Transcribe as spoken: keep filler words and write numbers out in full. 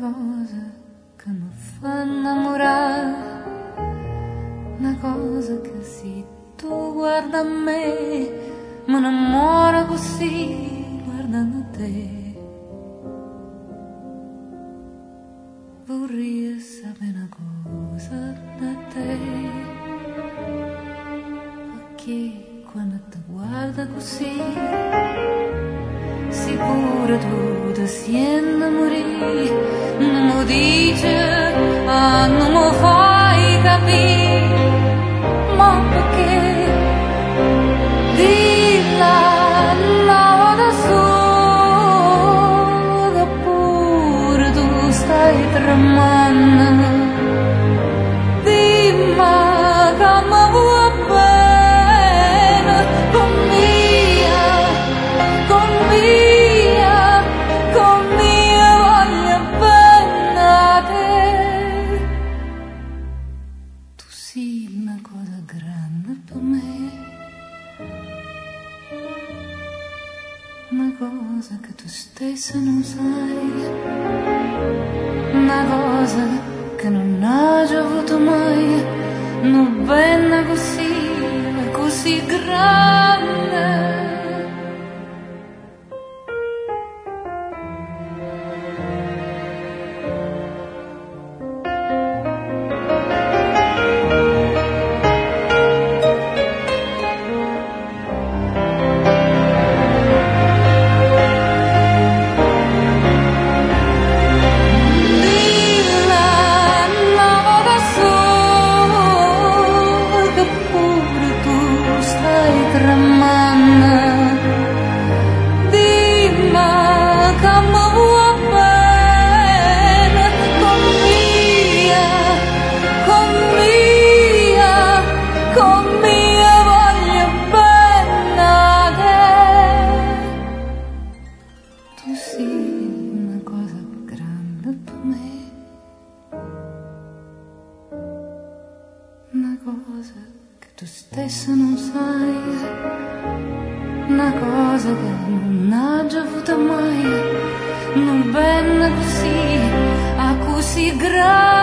cosa che mi fa innamorare, una cosa che se tu guarda a me, mi innamoro così guardando te. Vorrei sapere una cosa da te, perché quando ti guarda così, sicura tu ti senti morire, non mi dici, ah, non mi fai capire, ma perché? Dilla, no da sola, che pure tu stai tremando. Dimmi che mi vuoi bene, con mia, con mia, con mia voglio bene a te. Tu sei una cosa grande per me, una cosa che tu stessa non sai, una cosa che non hai già avuto mai, non bella così, così grande. Una cosa che tu stessa non sai, una cosa che non hai già avuto mai, non bella così, a così grande.